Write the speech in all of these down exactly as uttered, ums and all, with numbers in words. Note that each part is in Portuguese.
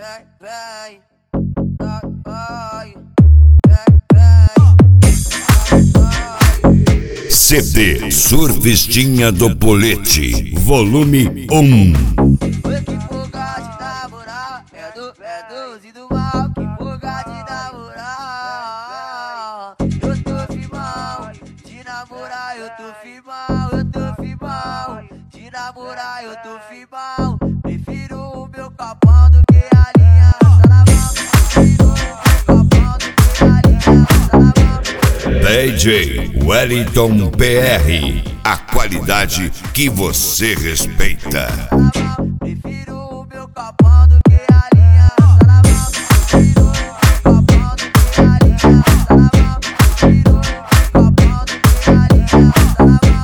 vem, C D Surfistinha do Polete, volume um. Foi que pouca de namorar, é do, é doze do mal, que pouca de namorar. Eu tô firmão, de namorar eu tô firmão, eu tô firmão, de namorar eu tô firmão. Prefiro o meu copão do que a linha roça na mão. Prefiro o meu copão do que a linha roça na mão. D J Wellington P R, a qualidade que você respeita. Prefiro o meu copão do que a linha roça na mão. Prefiro o meu copão do que a linha roça na mão. Prefiro o meu copão do que a linha roça na mão.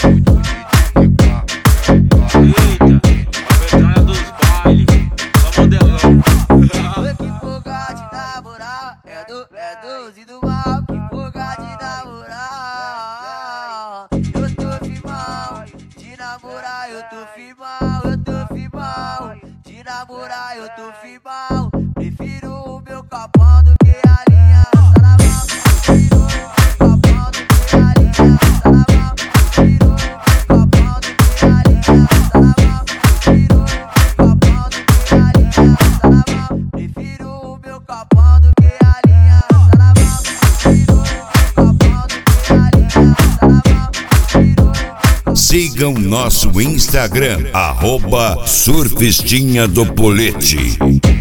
Eita, a vetralha dos bailes, só modelão. Foi que pouca de namorar, é do, é doze do mal, que pouca de namorar. Eu tô firmão, de namorar eu tô firmão, eu tô firmão, de namorar eu tô firmão. Prefiro o meu copão do que a linha roça na mão. Prefiro o meu copão do que a linha roça na mão. Prefiro o meu copão do que a linha roça na mão. Prefiro o meu copão do que a linha roça na mão. Prefiro o meu copão do que a linha roça na mão. Prefiro o meu copão do que a linha roça na mão. Prefiro o meu. Sigam nosso Instagram, arroba Surfistinha do Polete.